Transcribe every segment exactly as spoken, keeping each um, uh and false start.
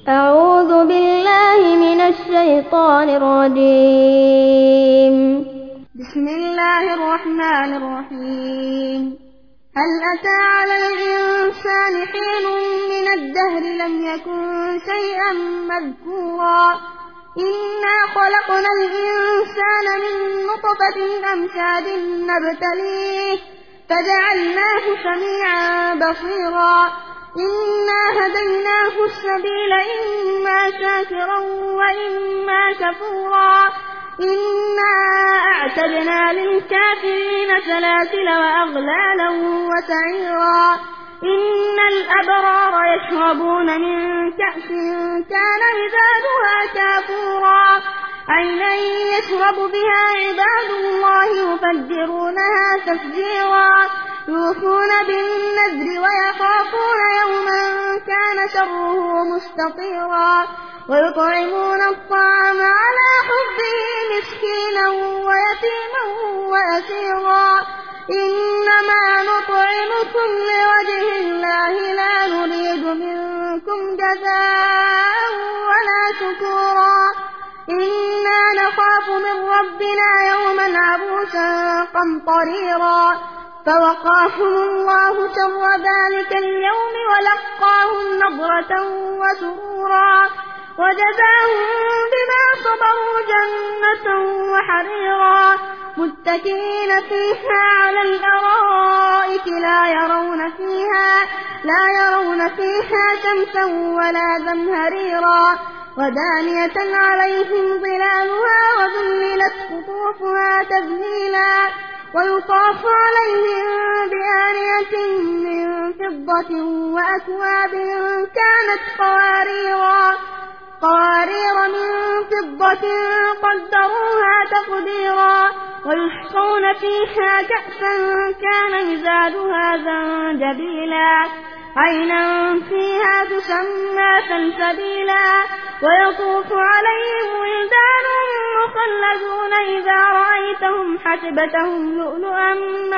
أعوذ بالله من الشيطان الرجيم. بسم الله الرحمن الرحيم. هل أتى على الإنسان حين من الدهر لم يكن شيئا مذكورا إنا خلقنا الإنسان من نطفة أمشاج نبتليه فجعلناه سميعا بصيرا إنا هديناه السبيل إما شاكرا وإما كفورا إنا أعتدنا للكافرين سلاسل وأغلالا وسعيرا إن الأبرار يشربون من كأس كان مزاجها كافورا عينا يشرب بها عباد الله يفجرونها تفجيرا يوفون بالنذر ويخافون يوما كان شره مستطيرا ويطعمون الطعام على حبه مسكينا ويتيما وأسيرا إنما نطعمكم لوجه الله لا نريد منكم جزاء ولا شكورا إنا نخاف من ربنا يوما عبوسا قمطريرا فوقاهم الله شر ذلك اليوم ولقاهم نضرة وسرورا وجزاهم بما صبروا جنة وحريرا متكئين فيها على الأرائك لا يرون فيها لا يرون فيها شمسا ولا زمهريرا ودانية عليهم ظلالها وذللت قطوفها تذليلا ويطاف عليهم بآنية من فضة وأكواب كانت قواريرا قوارير من فضة قدروها تقديرا ويحصون فيها كأسا كان مزاجها زنجبيلا عينا فيها تسمى سلسبيلا ويطوف عليهم ولدان مخلدون إذا رأيتهم حسبتهم لؤلؤا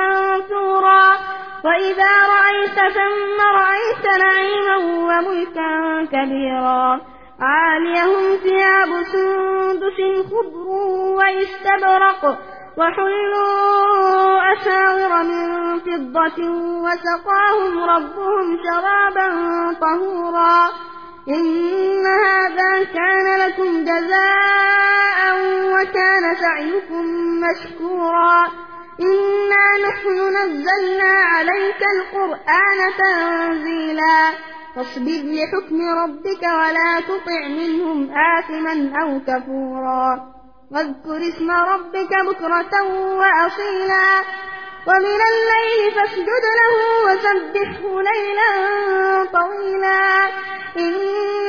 منثورا وإذا رأيت ثم رأيت نعيما وملكا كبيرا عاليهم ثياب سندس خضر واستبرق وحلوا أساور من فضة وسقاهم ربهم شرابا طهورا إن هذا كان لكم جزاء وكان سعيكم مشكورا إنا نحن نزلنا عليك القرآن تنزيلا فاصبر لحكم ربك ولا تطع منهم آثما أو كفورا واذكر اسم ربك بكرة وأصيلا ومن الليل فاسجد له وسبحه ليلا طويلا إن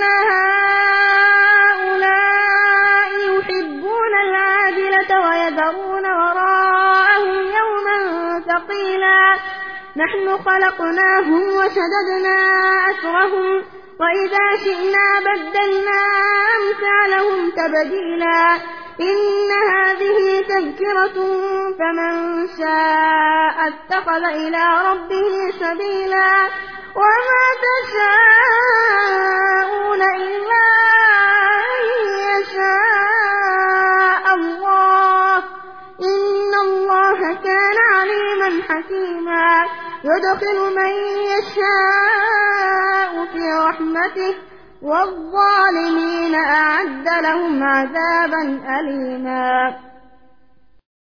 هؤلاء يحبون العاجلة ويذرون وراءهم يوما ثقيلا نحن خلقناهم وشددنا أسرهم وإذا شئنا بدلنا أمثالهم تبديلا إن هذه تذكرة فمن شاء اتخذ إلى ربه سبيلا وما تشاءون إلا أن يشاء الله إن الله كان عليما حكيما يدخل من يشاء في رحمته والظالمين أعد لهم عذابا أليما.